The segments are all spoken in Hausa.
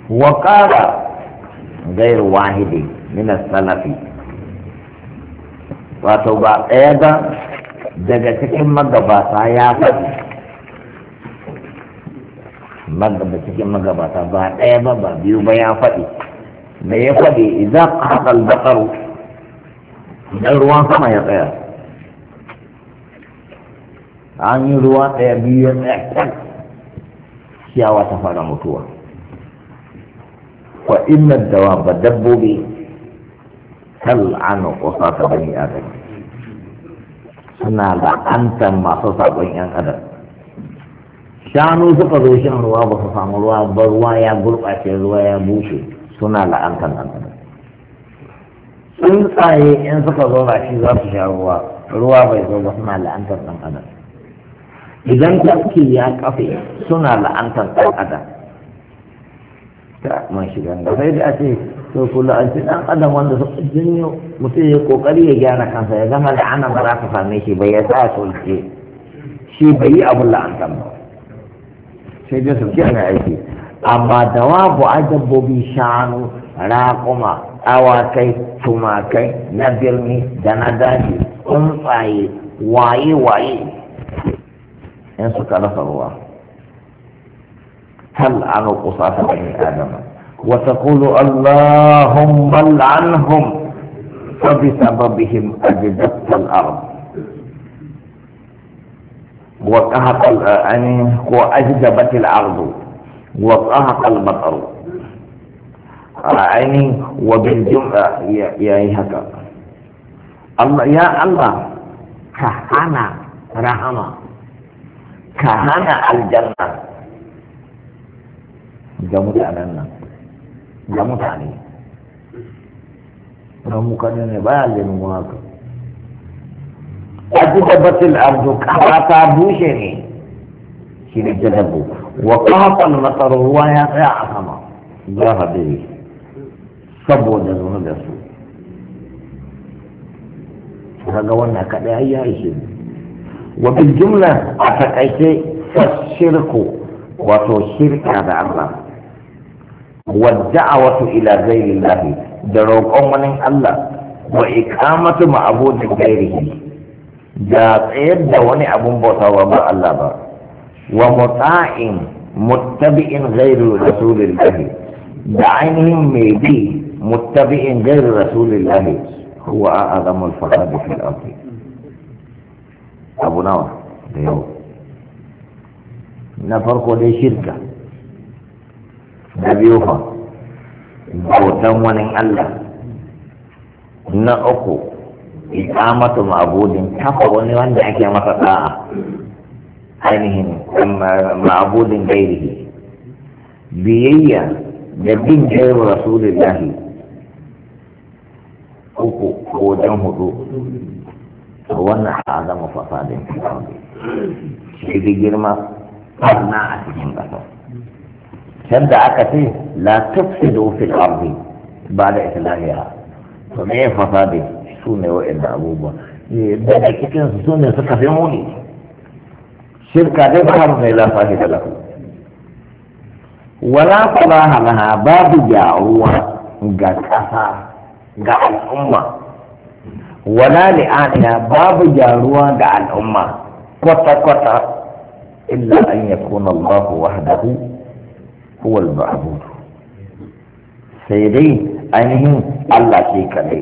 وقال غير واحد من السلف wato ba ɗaya ba daga cikin magabata ya faɗi cikin magabata ba ɗaya ba ba biyu ba ya faɗi da ya faɗi idan haƙal baƙaru idan ruwan sama ya tsaya an yi ruwa ɗaya biyu ya tsaya kan ciyawa ta fara mutuwa wa inna dawa ba dabbobi tal'anu qusata bani adam suna la'antar masu sabon yan adam. Shanu suka zo shan ruwa ba su samu ruwa ba, ruwa ya gurɓace, ruwa ya bushe, suna la'antar yan adam. Tsuntsaye in suka zo rashi za su sha ruwa, ruwa bai zo ba, suna la'antar ɗan adam. Idan tafki ya kafe suna la'antar ɗan adam. Ta man shiga da sai da ce to kula an ci dan adam wanda suka jinyo mutum ya kokari ya gyara kansa ya gama la'ana ba za ka same shi bai ya sa sulke shi bai yi abun la'antar ba sai dai sulke ana aiki amma dawabu a dabbobi shanu raƙuma awakai tumakai na birni da na daji tsuntsaye waye in suka rasa ruwa هل عن قصاص بني آدم وتقول اللهم لعنهم فبسببهم أجدت الأرض وقهق وأجدبت الأرض وقهق المطر وبالجملة يا هكا الله يا الله كهنا رحمة كهنا الجنة ga mutanen nan ga mutane na mukane ne baya lenin haka a ji tabbatin arzu kafa ta bushe ne shi ne jadabu wa kafan matsarar ruwa ya tsaya a sama za a bai saboda zuwa da su kaga wannan kaɗai ya ishe ne wa bil jumla a takaice shirku wato shirka da Allah والدعوة إلى غير الله دروقون من الله وإقامة معبود غيره جاءت دواني أبو بوتا وما الله با ومطاع متبع غير رسول الله دعينهم ميدي متبع غير رسول الله هو أعظم الفساد في الأرض أبو نور نفرق دي شركة da biyu fa bautan wani Allah na uku iqamatu ma'budin kafa wani wanda ake masa da'a ainihin ma'budin gairihi biyayya da bin jayar rasulullahi uku wajen hudu wannan a zama fasadin shi da girma farna a cikin ƙasa شد عكسي لا تفسدوا في الأرض بعد إصلاحها فما فساد سنة وإن أبوبا بدأ كتير سنة سكفيموني شركة دي بحر لا فائدة له ولا صلاح لها باب جاءوا قد أثار قال الأمة ولا لآنها باب جاءوا قال الأمة قطة إلا أن يكون الله وحده هو المعبود سيدي أينهم الله شيء كذي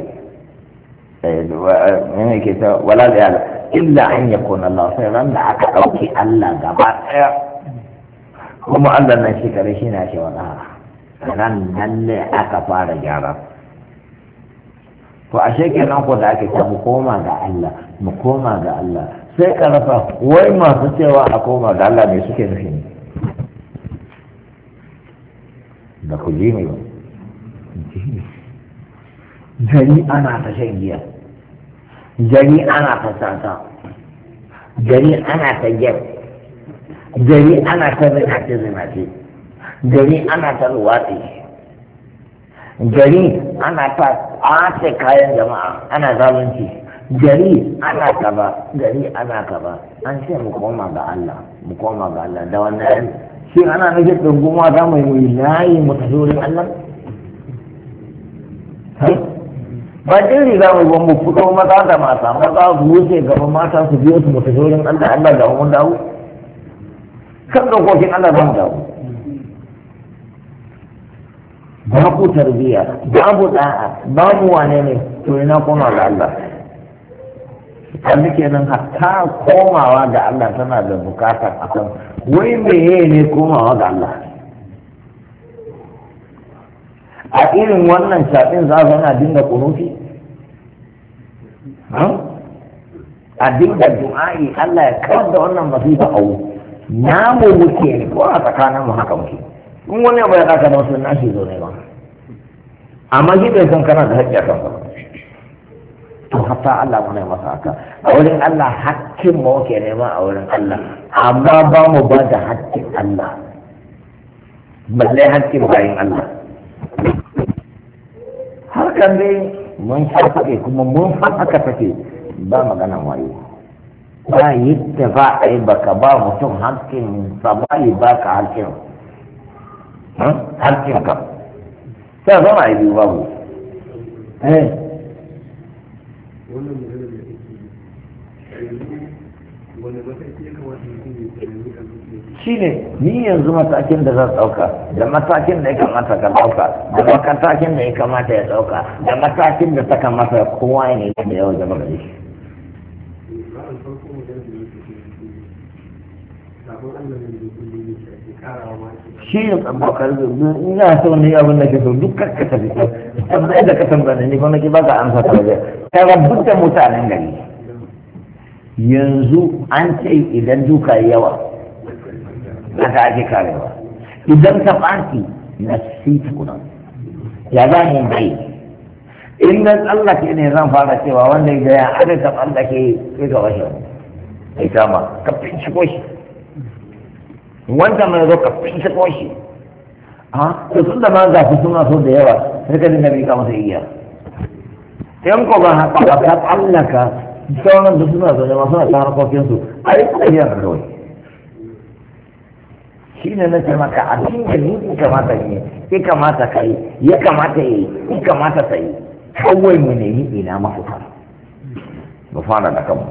ولا لألا إلا أن يكون الله فعلا لعك أوكي الله قبار هم الله نشي كذي شيء ناشي ولا ran nan ne aka fara gyara to ashe kenan ko da ake ta mu koma ga Allah sai ka rasa wai masu cewa a koma ga Allah ne suke nufi ne da ku ji ne ba gari ana ta shan giya gari ana ta sata gari ana ta gyar gari ana ta zinace gari ana ta luwatsi gari ana ta ɓace kayan jama'a ana zalunci gari ana kaba an ce mu koma ga Allah da wannan shi ana nufin ɗungun mata mai layi mu tafi wurin Allah ba jiri za mu mu fito maza da mata maza su wuce gaban mata su biyo su mu tafi wurin Allah Allah da mun dawo kan dokokin Allah za mu dawo babu tarbiyya babu da'a babu wane ne to ina koma ga Allah kan kenan hatta komawa ga Allah tana da bukatar akan wai meye ne komawa ga Allah a irin wannan shafin za su na dinga kunuti a dinga du'a'i Allah ya kawar da wannan masifa a namu muke ne ko a tsakanin mu haka muke in wani abu ya kaka da wasu nashi zo ne ba amma shi bai san kana da haƙƙi a kan ba to hatta Allah muna masa haka a wurin Allah haƙƙin mu ke nema a wurin Allah amma ba mu ba da haƙƙin Allah balle haƙƙin bayin Allah harkan dai mun shafe kuma mun haka take ba maganan waye ba yadda ba a yi baka ba mutum haƙƙin sa ba yi baka haƙƙin haƙƙin ka sai zama a yi biyu babu shi ne ni yanzu matakin da zan ɗauka da matakin da ya kamata ka ɗauka da matakin da ya kamata ya ɗauka da matakin da ta kamata kowa ya ne da yawa zama gari shi ne tsambakar in ya so ne abin da ke so duk karkata fito amma da ka tambaya ne kuma ki baka amsa ta waje ka rabu da mutanen gari yanzu an ce idan duka yawa na ta ake karewa idan ta ɓaci na sita kuna ya za ni bai in na tsallake ne zan fara cewa wanda ya ya ada ta tsallake sai ga washe ai kama ka finci shi wanda mai zo ka finci shi a to tun da ma za su suna so da yawa sai ka dinga bika masa iya yan ko ba haka ba ka tsallaka sauran da suna zaune masu na harkokinsu a yi tsayiyar kawai shi ne na ce maka abin da ni ya kamata ne ya kamata ka yi ya kamata ya yi ya kamata ta yi kawai mu nemi ina mafuta mu fara da kanmu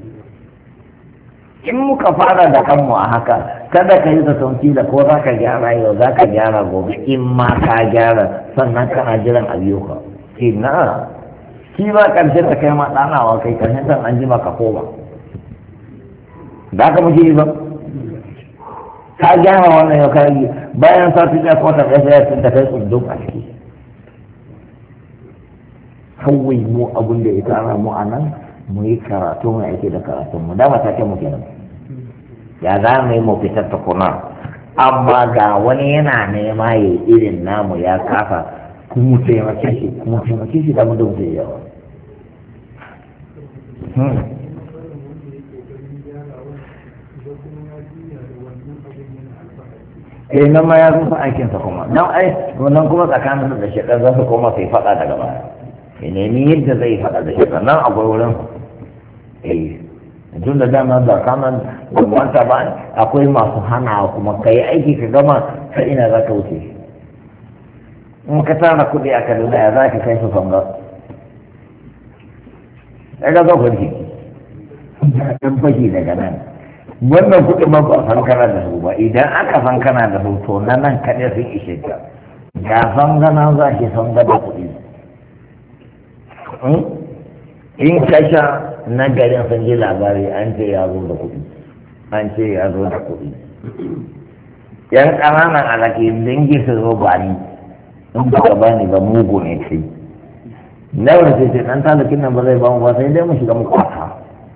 in muka fara da kanmu a haka kada ka yi zaton da ko za ka gyara yau za ka gyara gobe in ma ka gyara sannan kana jiran ayyuka ina shi ba karshe ta kai ma ɗanawa kai karshen san an jima ka koma da ka muke yi ba ka gyara wannan yau ka yi bayan sati ɗaya ko ta ɗaya sai ta kai tsundum a ciki kawai mu abin da ya tara mu a nan mu yi karatu mu aiki da karatun mu dama ta mu kenan ya za mu yi mu fitar ta kuna amma ga wani yana nema ya irin namu ya kafa kuma taimake shi da mu da mutum yawa nan ma ya rufe aikinsa kuma nan wannan kuma tsakanin da shekar za su koma sai faɗa daga baya ya nemi yadda zai faɗa da shekar nan akwai wurin tun da dama da kanan gwamnata ba akwai masu hana kuma ka yi aiki ka gama ta ina za ka wuce in ka tara kuɗi a kaduna ya za ka kai su fanga ya ga zafi ne ɗan fage daga nan wannan kuɗi ma ba san kana da su ba idan aka san kana da su to na nan kaɗai sun ishe ka ga san gana za ki san gada kuɗi in ka sha na garin sun ji labari an ce ya zo da kuɗi an ce ya zo da kuɗi yan ƙananan alaƙi dangi su zo ba ni in ba ka bani ba mugu ne kai laura ce ce ɗan talakin nan ba zai ba mu ba sai dai mu shiga mu kwata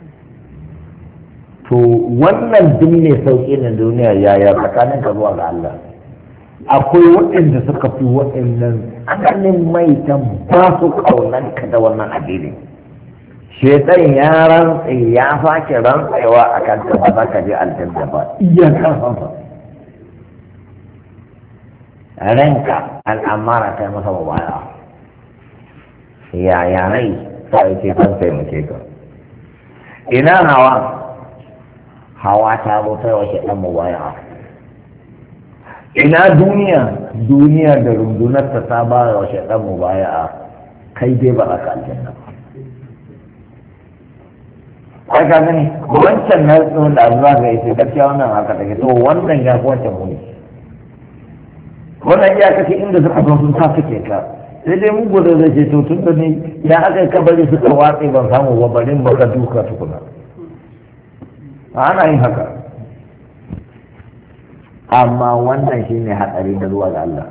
to wannan duk ne sauƙi na duniya yaya tsakanin ka zuwa ga Allah akwai waɗanda suka fi waɗannan asalin maitan ba su ƙaunar ka da wannan addini shetan ya rantse ya sake rantsewa a kan ta ba za ka je aljanna ba iya karfansa ranka al'amara ta masa mubaya ya rai sai ce kan taimake ka ina hawa ta zo ta wace dan mubaya ina duniya da rundunar ta ba wa shaidan mu baya a kai dai ba ka aljanna ai ka gani wancan na tsohon da azuwa ga ita gaskiya wannan haka take to wannan ya fi wancan muni wannan ya kace inda suka zo sun sa suke ka sai dai mun gode da ce to tun da ne ya aka kabari suka watsi ban samu ba barin baka duka tukuna ana yin haka amma wannan shi ne hatsari na zuwa ga Allah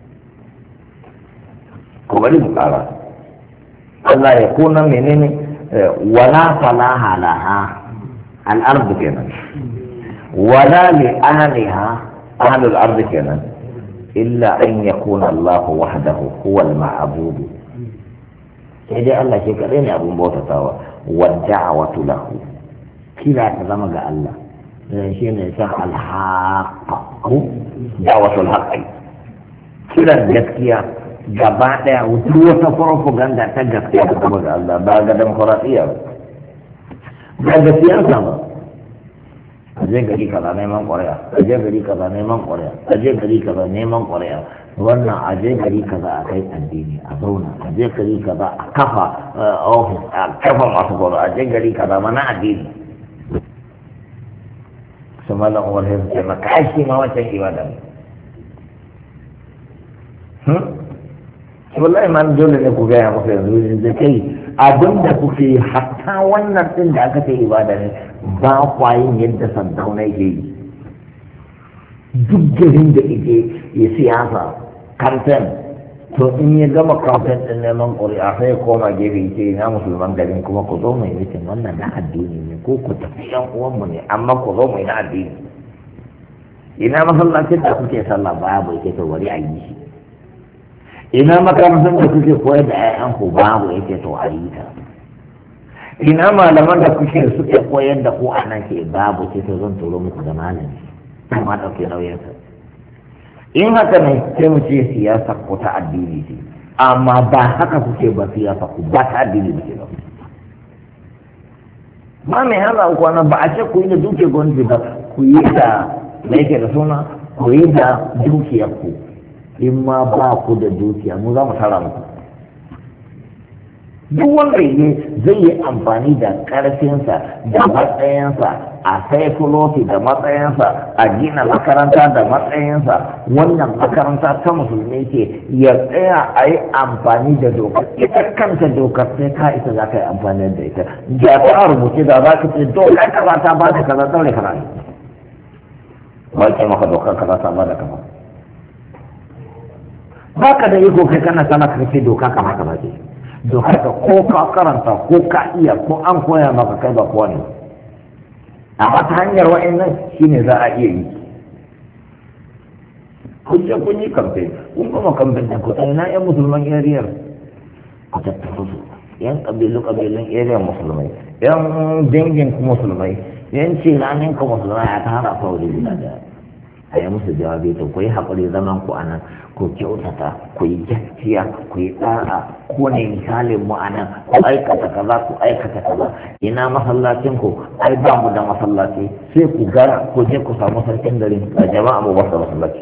ko bari mu kara Allah ya kuna menene wala falaha laha al-ardu kenan wala li ahliha ahlul ardi kenan illa an yakuna Allah wahdahu huwa al-ma'bud sai dai Allah shi kadai ne abun bautatawa wa da'watu lahu kira ta zama ga Allah shi ne san alhaƙa dawatul haƙi kiran gaskiya gaba ɗaya duk wata propaganda ta gaskiya ta zama ga Allah ba ga demokuraɗiyya ba ga siyasa ba a je gari kaza neman ƙwarya a je gari kaza neman ƙwarya a je gari kaza neman ƙwarya wannan a je gari kaza a kai addini a zauna a je gari kaza a kafa ofis a kafa masu gwaro a je gari kaza mana addini su malam umar sai su ce maka aiki ma wancan ibada ne wallahi ma dole ne ku gaya maka yanzu da kai abin da kuke hatta wannan din da aka ce ibada ne ba kwayin yadda sandauna yake yi duk garin da ike ya siyasa kamfen to in ya gama kamfen din neman ƙuri'a sai ya koma gefe ce na musulman garin kuma ku zo mai mutum wannan na addini ne ko ku tafi yan uwanmu ne amma ku zo mai na addini ina masallacin da kuke sallah babu yake to wari a yi shi ina makarantar da kuke koyar da 'ya'yanku babu yake to a yi ta ina malaman da kuke suke koyar da ku a nan ke babu ce to zan turo muku da malami amma ɗauke nauyinsa in haka ne sai mu ce siyasa ko ta addini ce amma ba haka kuke ba siyasa ku ba ta addini ba ke ba ma mai hana ku wannan ba a ce ku yi da duke gwamnati ba ku yi da mai yake da suna ku yi da dukiyar ku in ma ba ku da dukiya mu za mu tara muku duk wanda zai yi amfani da ƙarfinsa da matsayinsa a sai fuloti da matsayinsa a gina makaranta da matsayinsa wannan makaranta ta musulmi ce ya tsaya a yi amfani da dokar ita kanta dokar sai ka ita za ka yi amfani da ita da ta rubuce da za ka ce dokar kaza ta ba da kaza daure kaza ne ba ke maka dokar kaza ta ba da kaza ba ka da iko kai kana sana ka ce doka kama kaza ce dokar ka ko ka karanta ko ka iya ko an koya maka kai ba kowa ne amma ta hanyar wa'annan shine za a iya yi kun yi kamfe kun kuma kamfen da ku na yan musulman ariyar ku tattafa su yan kabilun ariyar musulmai yan dangin ku musulmai yan ciranin ku musulmai a ta hana fauri guda da a yi musu jawabi to ku yi haƙuri zaman ku anan ku kyautata ku yi gaskiya ku yi ɗa'a ko ne misalin mu anan ku aikata kaza ku aikata kaza ina masallacin ku ai ba mu da masallaci sai ku gara ku je ku samu sarkin gari a jama'a mu wasu masallaci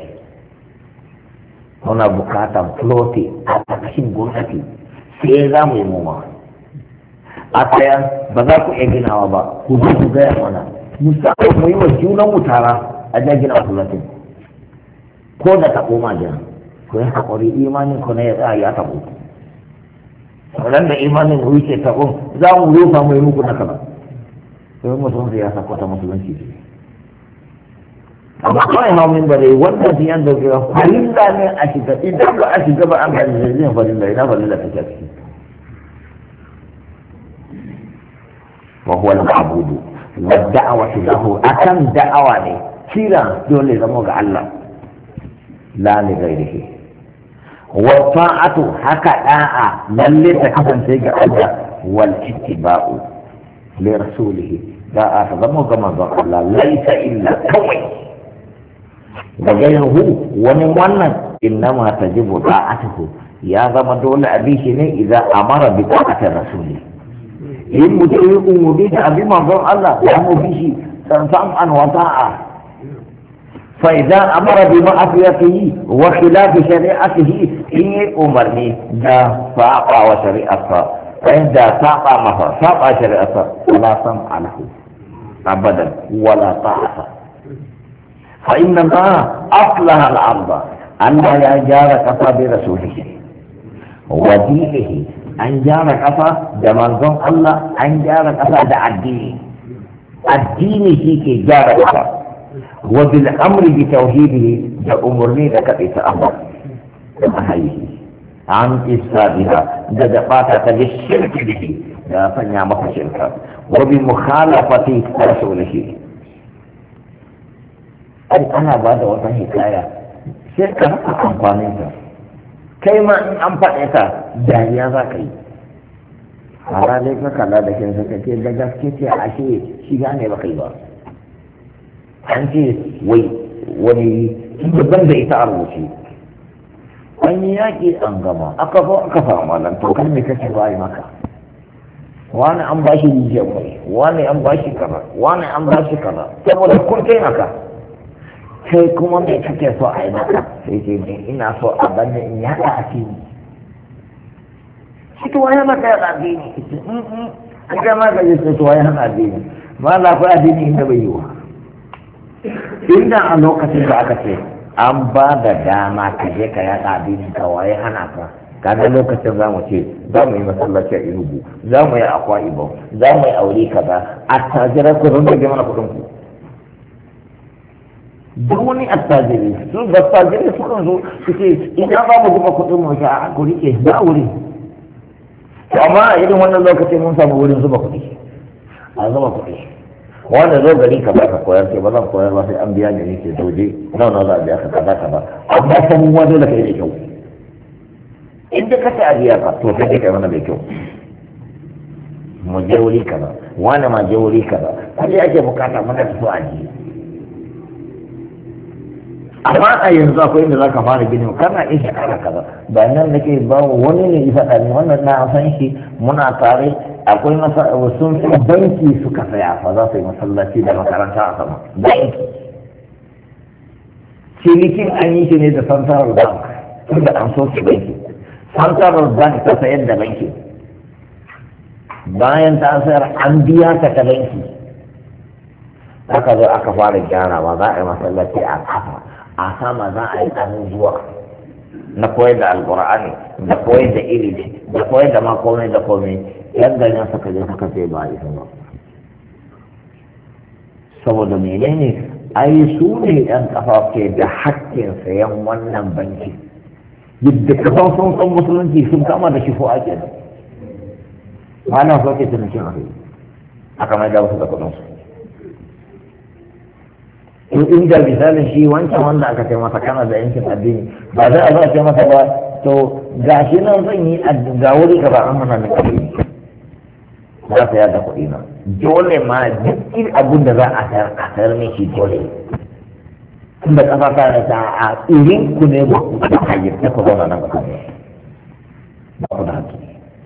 muna bukatan floti a ƙarƙashin gwamnati sai za mu yi noma a tsaya ba za ku iya ginawa ba ku zo ku gaya mana musamman mu yi wa junan mu tara a jagina masallacin ko da taɓo ma jina ko yi haƙuri imanin ku na ya tsaya ya taɓo ran da imanin ku yake taɓo za mu rufa mu yi muku na kaza sai mutum ya sako ta musulunci amma kawai hau min bare wannan biyan da ke falilla ne a shiga idan ba a shiga ba an gani da zai falilla ina falilla ta ciki wa huwa al-ma'budu wa da'watu lahu akan da'awa ne kira dole zama ga Allah la li ghairihi wa ta'atu haka da'a lalle ta kasance ga Allah wal ittiba'u li rasulih da'a ta zama ga manzon Allah laisa illa kawai da gairuhu wani wannan innama tajibu da'atuhu ya zama dole a bishi ne idan amara bi ta'atir rasuli in mutum ya umuri da abin manzon Allah ya mu bishi san an wa ta'a فإذا أمر بمعصيته وخلاف شريعته إن أمرني دا فاقع وشريعته عند ساقع مصر ساقع شريعته ولا سمع له أبدا ولا طاعة فإن الله أصلح الأرض أن لا جار كفى برسوله ودينه أن جار كفى دمنظم الله أن جار كفى دع الدين فيك جار كفى وبالأمر بتوحيده لأمرني لك إتأمر عن إفسادها دقاتك للشرك به لا فنعمك شركا وبمخالفة رسوله أي أنا بعد وطن حكاية شركة أمفانيتا كيما أمفانيتا دانيا ذاكي على ذلك كلا دكين سكتي دجاج كتي عشي شيغاني بقيبا an ce wani babban da ita a rubuce an yi yaƙi an gama aka zo aka samu malam to kan me kake bayi maka wani an ba shi rijiyar mai wani an ba shi kaza wani an ba shi kaza saboda kun kai haka sai kuma me kake so a yi maka sai ce ne ina so a bani in yaɗa a fili shi tuwa ya maka yaɗa addini an kai maka yi sai tuwa ya hana addini ma na akwai addini inda bai yi wa inda a lokacin da aka ce an ba da dama ka je ka yaɗa addinin ka waye hana ka kaga lokacin za mu ce za mu yi masallaci a inugu za mu yi akwa ibon za mu yi aure kaza a tajirar ku zan rage mana kuɗin ku duk wani attajiri su da attajiri sukan zo su ce idan ba mu zuba kuɗin mu a ku rike ba wuri amma a irin wannan lokacin mun samu wurin zuba kuɗi a zuba kuɗi wanda zo gari ka baka koyar sai ba zan koyar ba sai an biya ne ke doje nawa za a biya ka kaza kaza amma san mu dole kai da kyau in da ka ta biya ka to sai kai mana da kyau mu je wuri kaza wani ma je wuri kaza sai ake bukata mana da su a ji amma a yanzu akwai inda za ka fara gini kana iya shekara kaza ba nan nake ba wani ne isa ɗani wannan na san shi muna tare akwai sun fi banki suka saya fa za su yi masallaci da makaranta a sama banki cinikin an yi shi ne da central bank tun da an soke banki central bank ta sayar da banki bayan ta sayar an biya ta banki aka zo aka fara gyarawa za a yi masallaci a kafa a sama za a yi zuwa na koyar da alkur'ani da koyar da ilimi da koyar da ma komai da komai yadda ne suka je suka ce ba isa ba saboda menene ai su ne yan kafa ke da hakkin sayan wannan banki yadda kasan sun san musulunci sun kama da shifo ake da ba na so ke tunakin a kai aka mai da wasu da kudinsu in da misalin shi wancan wanda aka ce masa kana da yankin addini ba za a zo a ce masa ba to ga shi nan zan yi ga wuri ka ba an hana ni kuɗi za ta yada kuɗi na dole ma duk irin abin da za a sayar min shi dole tunda ƙasa ta da ta a irin ku ne ba ku da hayyar ta ku zauna nan ba ku da haƙƙi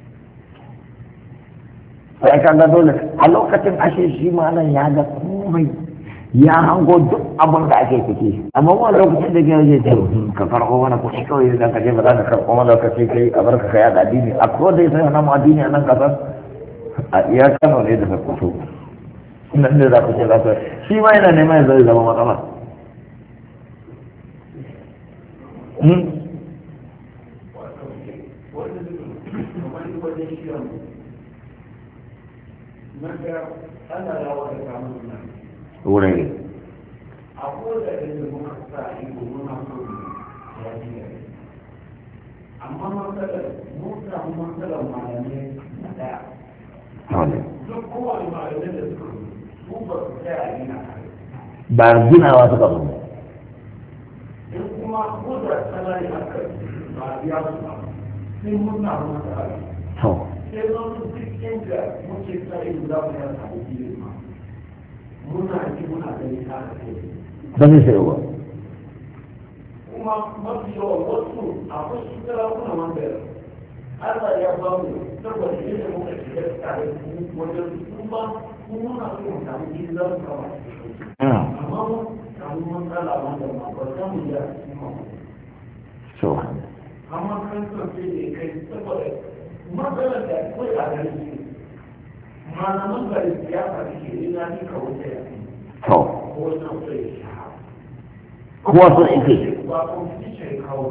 sai ka ga dole a lokacin ashe shi ma nan ya ga komai ya hango duk abin da ake ciki amma wani lokacin da gina zai ce ka karɓo wani kuɗi kawai idan ka je ba za ka karɓo wani lokaci kai a bar ka kaya da addini a ko da ya sai wani addini a nan kasar a iya kano ne da ka kuso nan ne za ku ce za ku shi ma yana neman ya zai zama matsala wurin a kowace da muka sa ido muna so ya ji amma matsalar mun samu matsalar malamai na daya duk kowane malamai da suka su ba su tsaya gina ba ginawa suka zo in kuma ko da tsanani haka ba a biya su ba sai mun samu matsala sai zan su duk inda muke sa ido za mu yasa da biyu ma muna ji muna gani ta kai ba zai sai ba kuma mafi yawan wasu akwai su sarakuna wanda Allah ya ba mu saboda yadda muka shiga tare wajen kuma muna so mu samu jini za mu kama amma samu matsala wanda ma ba samu ya so amma kan sauke da ya kai saboda matsalar da akwai a gari ne malaman gari siyasa da ke ina ni ka wuce ya to ko wannan sai ya sha kuwa sun ike ba competition kawo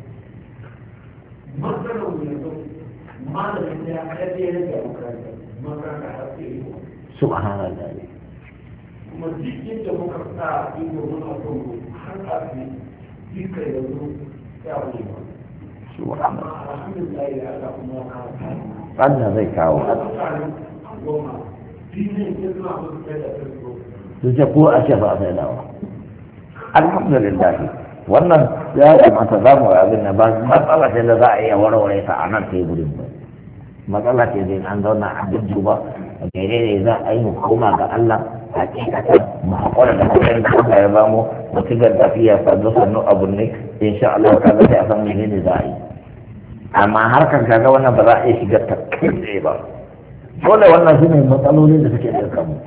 matsalar mu yanzu malamin ya kaɗe ya da makaranta har sai yi subhanallah kuma duk inda muka sa ido muna son har a fi duka yanzu ya wuce ba subhanallah alhamdulillah ya Allah kuma kawo Allah zai kawo goma dinin ya zuwa musu kai da farko su ce ko a ce ba a sai dawa alhamdulillah wannan ya kamata za mu abin na ba matsala ce da za a iya warware ta a nan teburin ba matsala ce zai an zauna a dudduba mere ne za a yi mu koma ga Allah hakikatan mu haƙura da kuɗin da Allah ya bamu mu ci gaba tafiya sannu sannu abu ne insha Allah ka ga sai a san menene za a yi amma harkar kaga wannan ba za a iya shigar ta kai tsaye ba dole wannan su ne matsalolin da suke ɗauka mu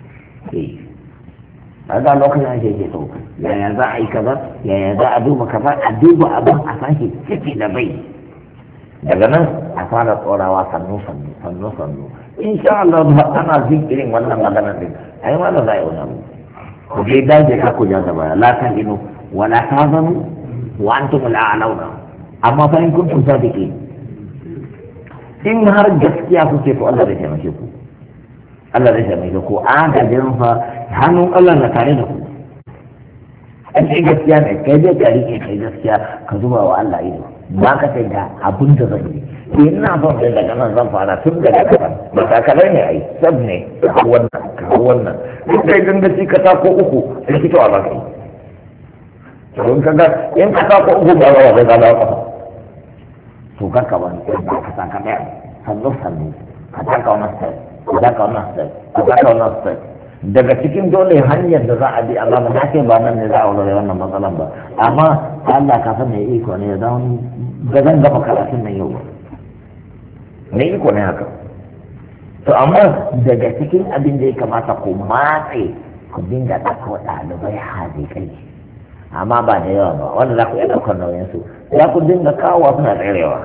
a ga lokacin ake ke so yaya za a yi kaza yaya za a duba kaza a duba abin a san shi ciki da bai daga nan a fara tsorawa sannu sannu sannu sannu insha Allah ba ana jin irin wannan maganar din ai ma da zai wani abu ku dai daje ka ku ja da baya la tahinu wa la tahzanu wa antum al-a'launa amma fa in kuntum sadiqin in har gaskiya kuke to Allah zai taimake ku Allah zai taimake ku an ga jin fa hannun Allah na tare da ku an ce gaskiya ne kai dai ka rike kai gaskiya ka zuba wa Allah ido ba ka sai da abin da zai yi ina son da daga nan zan fara tun daga kasan ba takalai ne ai sab ne wannan duk kai gangaci ka ta ko uku rikitowa ba kai to in ka ga in ka ta ko uku ba ba zai gaba ka to ka ka wani ba ka ta ka da sannu sannu ka ta ka wannan sai ka ta ka wannan sai ka ta ka wannan sai daga cikin dole hanyar da za a bi Allah ba ce ba nan ne za a wurare wannan matsalan ba amma Allah ka san mai iko ne da ga zan gaba karatun nan yau mai iko ne haka to amma daga cikin abin da ya kamata ku matse ku dinga ɗauko ɗalibai hazikai amma ba da yawa ba wanda za ku iya ɗaukar nauyin su za ku dinga kawo suna tserewa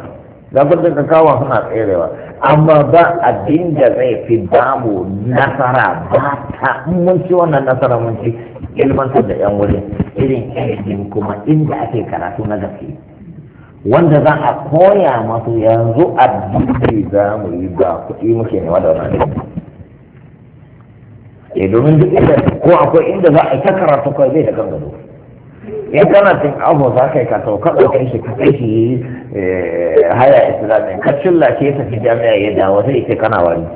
amma ba abin da zai fi bamu nasara ba ta mun ci wannan nasara mun ci ilmantar da yan wuri irin ilimin kuma inda ake karatu na gaske wanda za a koya masu yanzu addini za mu yi ba kuɗi muke nema da wannan domin duk inda ko akwai inda za a yi ta karatu kawai bai da kan gado in kana cin abu za ka yi ka sauka ɗaukar shi ka kai shi haya islamic ka cilla ke tafi jami'a ya dawo sai ce kana wani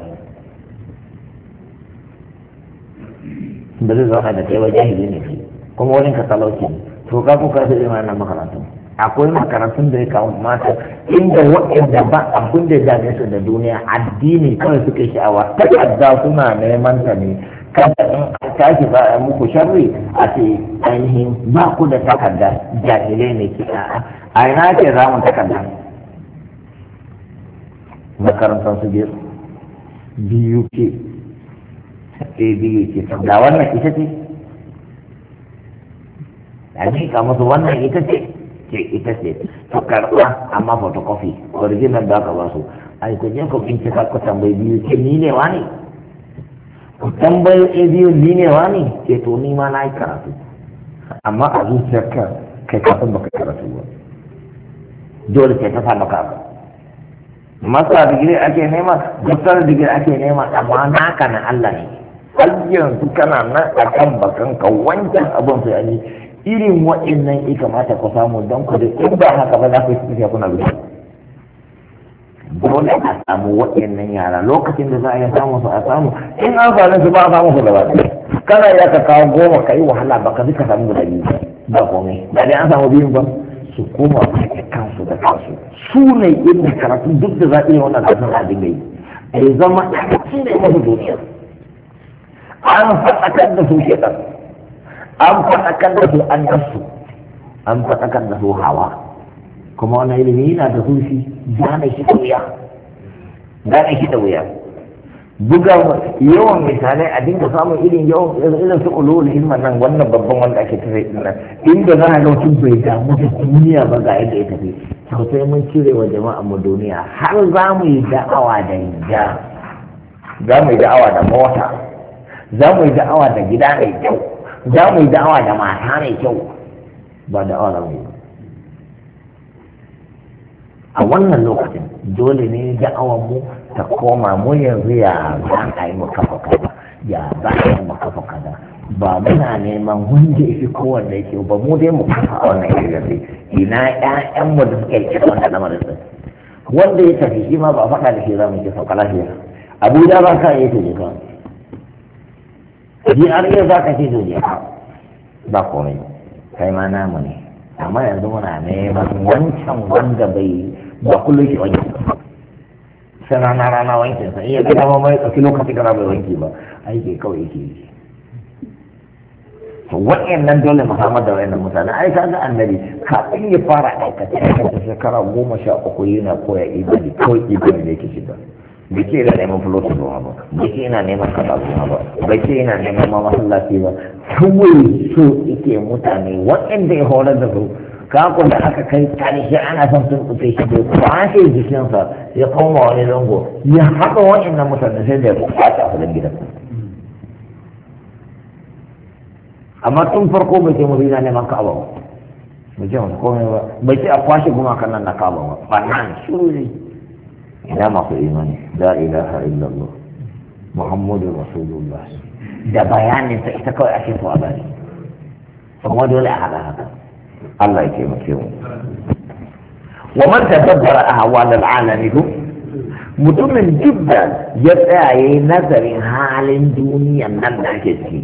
da zai zauna da kai wajen jahili ne kuma wani ka talauci ne to ka kuka sai irin wannan makarantun akwai makarantun da ya kawo mata inda waɗanda ba abin da ya dame su da duniya addini kawai suke sha'awa takarda suna neman ta ne kada in tashi ba a muku sharri a ce ainihin ba ku da takarda jahilai ne ke a ina ke zamun takarda makarantar su biyu ke biyu ke da wannan ita ce a jika musu wannan ita ce ita ce to karɓa amma photocopy original da aka ba su ai ku je ku bincika ku tambayi biyu ce ni ne wani ku tambayi biyu ni ne wani ce to ni ma na yi karatu amma a zuciyarka kai kafin baka karatu ba dole sai ta sa maka masa digiri ake nema doktor digiri ake nema amma naka na Allah ne har yanzu kana nan a kan bakan ka wancan abin sai an yi irin waɗannan ya kamata ku samu don ku da in ba haka ba za ku yi tafiya kuna gudu dole a samu waɗannan yara lokacin da za a yi samu su a samu in an sami su ba a samu su gaba kana ya ka kawo goma ka yi wahala ba ka ka samu guda biyu ba komai ba dai an samu biyun ba su koma a kansu da kansu su ne irin karatu duk da za a iya wannan kasan a dinga yi a yi zama a cikin da masu duniya an faɗakar da su shekar an faɗakar da su an nasu an faɗakar da su hawa kuma wani ilimi yana da hushi gane shi da wuya buga yawan misalai a dinga samun irin su ulul himman nan wannan babban wanda ake tafi nan inda za a ga mutum bai damu da duniya ba ga yadda ya tafi sosai mun cire wa jama'a mu duniya har za mu yi da'awa da riga, za mu yi da'awa da mota, za mu yi da'awa da gida mai kyau, za mu yi da'awa da mata mai kyau, ba da'awa da mu a wannan lokacin dole ne da'awar mu ta koma mu yanzu ya za a yi mu kafa kaza, ya za a yi mu kafa kaza, ba muna neman wanda ya fi kowanne ke ba mu dai mu kafa a wannan irin ina ƴaƴanmu da suka yi kisa wanda na marasa wanda ya tafi shi ma ba faɗa da shi za mu ce sauka lafiya abuja ba ka yi to ka GRA za ka ce to ka ba komai kai ma namu ne amma yanzu muna neman wancan wanda bai ba kullum shi wanki sai rana wankin sa iya gida ma mai tsaki lokaci gara bai wanki ba aiki kawai yake yi to wa'annan dole mu samar da wa'annan mutane ai ka ga annabi kafin ya fara aikata shekara 13 yana koya ibadi kawai ibadi da yake shiga bai ce yana neman fulotun ruwa ba bai ce yana neman kaza ruwa ba bai ce yana neman ma masallaci ba kawai so yake mutane waɗanda ya horar da su kakon da aka kai karshe ana son sun tsufe shi bai kwashe jikinsa ya koma wani zango ya haɗa waɗannan mutane sai da ya kwace a filin gidan amma tun farko bai ce mu yana neman ka'aba ba bai ce masu komai ba bai ce a kwashe gumakan nan na ka'aba ba ba nan shiru ne ina masu imani la ilaha illallah muhammadu rasulullah da bayanin ta ita kawai ake so a bari kuma dole a haɗa haka Allah ya taimake mu wa man tadabbara ahwal al'alami mutumin jidda ya tsaya yayin nazarin halin duniyan nan da ake ciki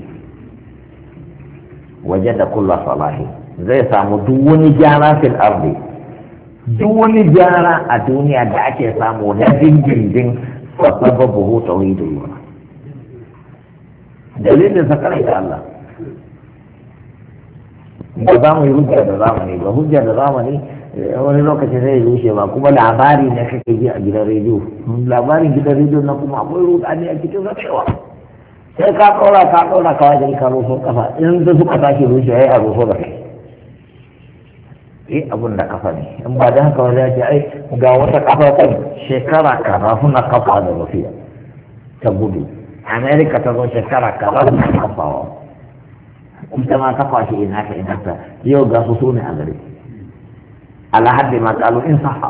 waje da kullu salahi zai samu duk wani gyara fil ardi duk wani gyara a duniya da ake samu na dindindin sababu tauhidullah dalilin sa kare da Allah ba za mu yi hujja da zamani ba hujja da zamani wani lokaci zai rushe ba kuma labari ne kake ji a gidan rediyo labarin gidan rediyo na kuma akwai rudani a cikin zacewa sai ka ɗora ka wajen ka ruso kafa in da suka tashi rushe ya yi a ruso da kai abun da kafa ne in ba da haka wani ya ce ai ga wata kafa kan shekara kaza suna kafa da rufiya ta gudu amerika ta zo shekara kaza suna kafawa ita ma kafa shi ina ta yau ga su ne a gare ala haddi ma kalu in saha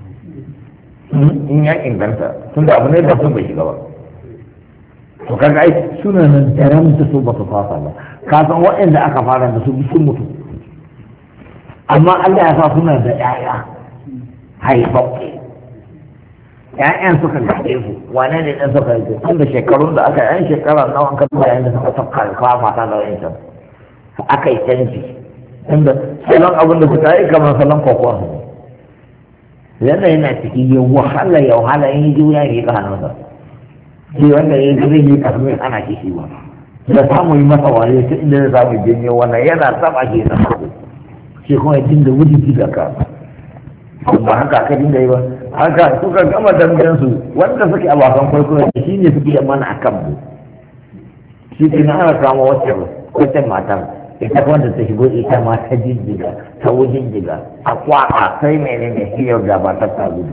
in ya inganta tun da abu ne da sun bai shiga ba to kaga ai suna nan daren da su ba su fasa ba ka san waɗanda aka fara da su sun mutu amma Allah ya sa suna da ƴaƴa haifaffe ƴaƴan suka gaje su wane ne ɗan suka gaje tun da shekarun da aka yan shekara nawa an kaɗa yayin da suka tafka fafata da wayancan aka yi canji inda salon abin da suka yi kamar salon kokowa yadda yana ciki ya wahala in yi juya ya yi ka hannunsa shi wanda ya zai yi karfin ana kishi ba da samu yi masa wale ta inda ya samu janyo wannan yana taba shi na farko shi kuma ya dinga wuce da ka ba haka aka dinga yi ba haka suka gama dangansu wanda suke a wasan kwaikwayo shi ne suke mana a kan mu shi ke na ana kama wacce matar ita wanda ta shigo ita ma ta jijjiga ta wujijjiga a kwaka sai menene shi yau gabatar ta gudu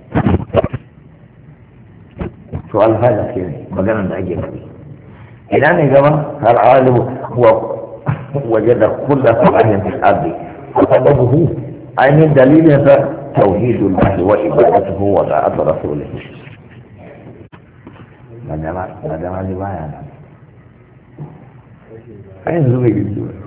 to alfada ke ne maganar da ake faɗi ina ne gaba har alimu waje da kulla salahin fil ardi sababuhu ainihin dalilin sa tauhidul lahi wa ibadatuhu wa da'atu rasulih ba da ma baya nan a yanzu bai gidi ba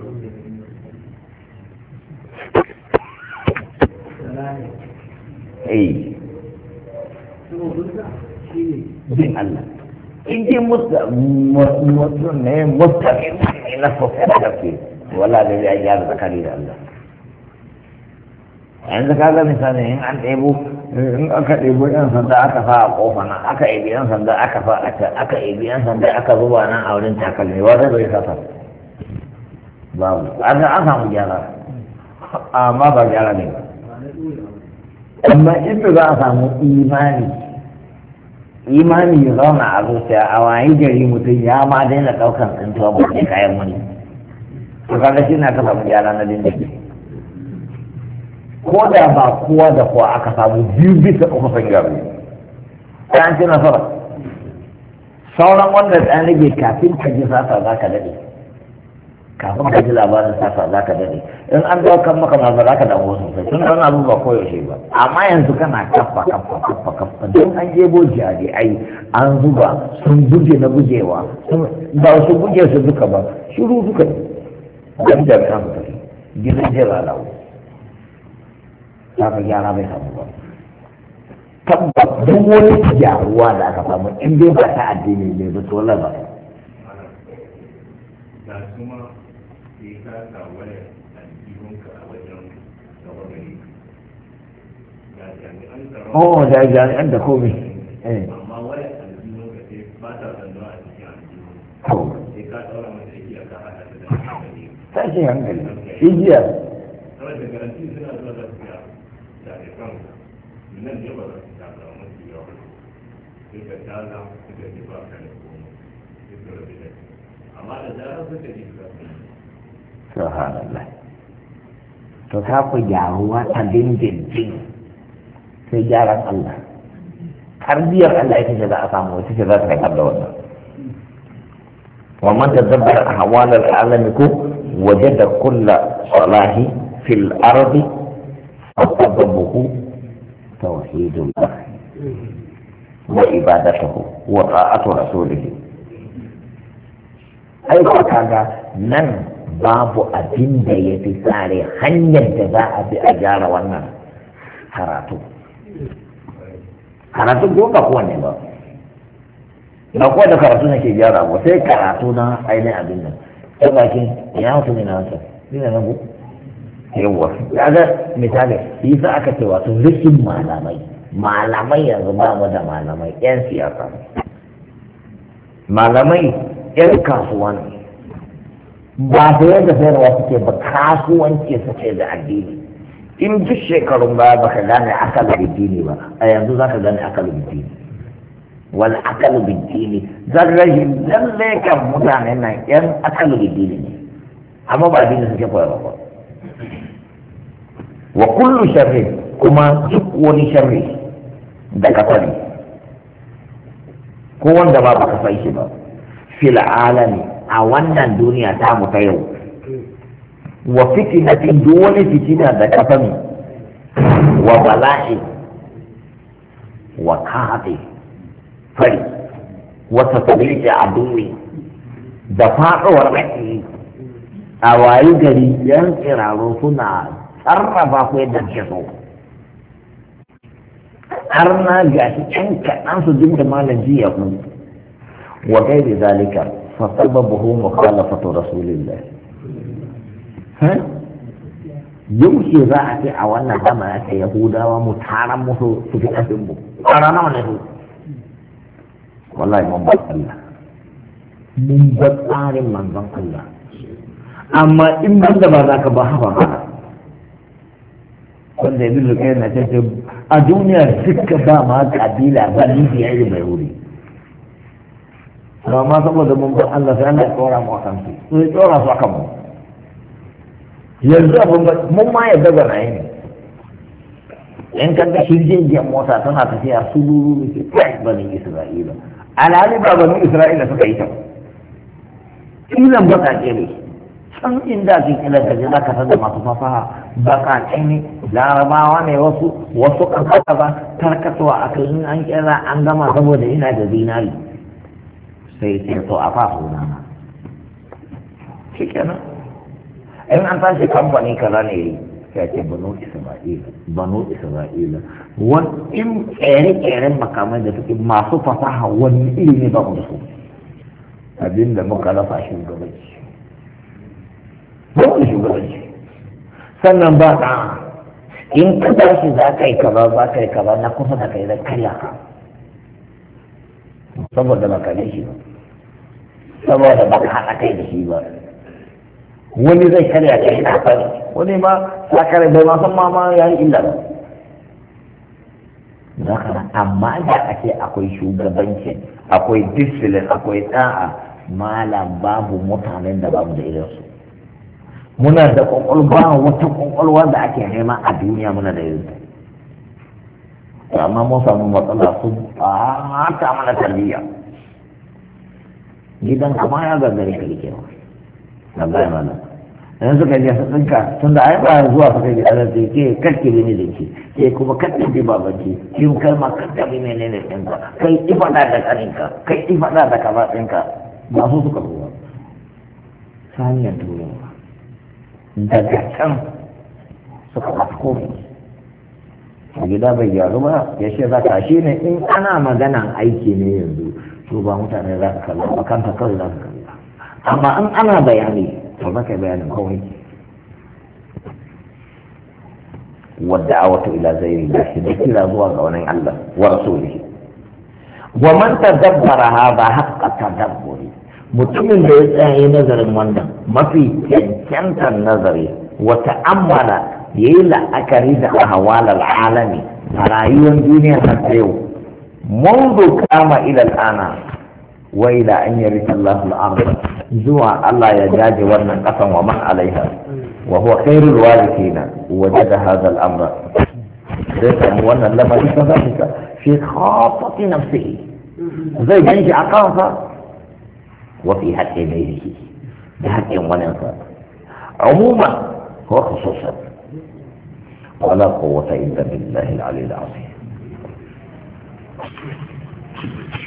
bin Allah in ji mutum ne mustaƙin ne na sosai da gaske wala da ya gyara tsakani da Allah yanzu ka ga misali in an ɗebo in aka ɗebo yan sanda aka sa a ƙofa nan aka ɗebi yan sanda aka sa aka ɗebi yan sanda aka zuba nan a wurin takalmi wata bai kasa babu an samu gyara amma ba gyara ne ba amma inda za a samu imani imani ya zauna a zuciya a wayi gari mutum ya ma daina ɗaukan tsintuwa ba ne kayan wani to kaga shi na ka samu gyara na dindindin ko da ba kowa da kowa aka samu 2/3 sun gyaru sai an ci nasara sauran wanda ɗan rage kafin ka ji sata za ka daɗe kafin ka ji labarin sata za ka daɗe in an ɗaukar maka ma ba za ka damu sosai tun ɗan abu ba koyaushe ba amma yanzu kana kafa don an jebo jari'ai an zuba sun buge na bugewa ba su buge su duka ba shiru duka ne don jami'an su tafi gidan jira lawo ta ka gyara bai samu ba tabbas duk wani gyaruwa da aka samu in dai ba ta addini ne ba to lalla oh da jami'an da komai amma wani aljihun ka sai ba ta zanzuwa a cikin aljihun sai ka ɗaura mata igiya ka haɗa ta da hankali tashin hankali igiya saboda garanti suna zuwa da fiya da ke kan nan ne ba za su ta ga mafi yawa sai ka tana suka ji ba ka da komai sai ka rabu da amma da zarar suka ji ka subhanallah to ta ku gyaruwa ta dindindin sai gyaran Allah tarbiyar Allah ita ce za a samu ita ce za ta haifar da wannan wa man tadabbara ahwal al-alam ku wajada kull salahi fil ardi fasabahu tawhidullah wa ibadatuhu wa ta'atu rasulih ai kaga nan babu abin da ya fi tsare hanyar da za a bi a gyara wannan karatu ko ba kowane ba ba kowa da karatu na ke gyara ba sai karatu na ainihin abin nan ta bakin ya mutu ne na wata ni na nagu yawwa ya ga misali yi sa aka ce wato rikin malamai yanzu ba mu da malamai yan siyasa malamai yan kasuwa ne ba da yadda sayarwa suke ba kasuwanci suke da addini in duk shekarun baya baka gane akalu biddini ba a yanzu za ka gane akalu biddini wani akalu biddini zan rage lalle kan mutane nan yan akalu biddini ne amma ba addini suke koyarwa ba wa kullu sharri kuma duk wani sharri da ka sani ko wanda ba baka san shi ba fil alami a wannan duniya ta mu ta yau wa fitinatin duk wani fitina da ka sani wa bala'i wa kaɗe fari wa tasiriki aduwi da faɗuwar raƙi a wayi gari yan tsiraro suna sarrafa ku yadda ke so har na gashi can kaɗan su dinga malam jiya ku wa gairi zalika fa sababuhu mukhalafatu rasulillah yaushe za a ce a wannan zamanin ta yahudawa mu taron musu su fi ƙarfin mu a ranar wani su wallahi mun bar Allah mun bar tsarin manzon Allah amma in ban da ba za ka ba haka ba wanda ya bi da kai na ce a duniya duka ba ma kabila ba libiya yi mai wuri amma saboda mun bar Allah sai Allah ya tsora mu a kansu sai tsora su akan mu yanzu abin mun ma yadda ga na yi in kan ga shirgin mota tana tafiya su luru ke kai banin Isra'ila alhali ba banin Isra'ila suka yi ta kilan baƙaƙe ne can inda ake kila da ji zaka tada masu fasaha baƙaƙe ne larabawa ne wasu ƙasa ba tarkatowa a kan an kira an gama saboda ina da zinari sai ce to a fa sunana shi kenan in an tashi kamfani kaza ne ya ce banu isra'ila wani in kere-keren makamai da suke masu fasaha wani iri ne ba mu da su abinda muka rasa shugabanci ba mu shugabanci sannan ba ka in ka tashi za ka yi kaza za ka yi kaza na kusa da kai da karya ka saboda ba ka shi ba saboda ba ka haɗa kai da shi ba wani zai karya kai na fari wani ma ya kare bai ma san ma ya yi illa ba amma da ake akwai shugabanci akwai discipline akwai da'a malam babu mutanen da babu da irinsu muna da kwakwalwa wata kwakwalwa da ake nema a duniya muna da irinsu amma mun samu matsala sun ɓata mana tarbiyya gidan kama ya gagare ka rike wa wallahi malam yanzu suka je su tsinka tun da ai ba zuwa suka ji ala sai ke kacce bi ne ke ke kuma kacce bi babanki shi kai ma kacce bi menene ɗinka kai ifada da kaninka kai ifada da kaza ɗinka ba su suka zuwa saniyar turawa daga can suka masu komai a gida bai gyaru ba ya ce za ka shi ne in ana maganan aiki ne yanzu to ba mutane za ka kalla ba kanta kawai za ka kalla amma in ana bayani to za ka yi bayanin kawai wadda a wata ila zairi da shi da kira zuwa ga wani Allah wa rasulihi wa man tadabbara hada haqqa tadabburi mutumin da ya tsaye nazarin wannan mafi cancantar nazari wa ta'ammala yayi la'akari da ahwal al'alami a rayuwar duniya ta yau منذ قام إلى الآن وإلى أن يرث الله الأرض زوى الله يجاج ورنا قسم ومن عليها وهو خير الوارثين وجد هذا الأمر ليس مولى لما كذلك في خاصة نفسه زي جنش عقافة وفي حق غيره بحق ونفع عموما هو خصوصا ولا قوة إلا بالله العلي العظيم.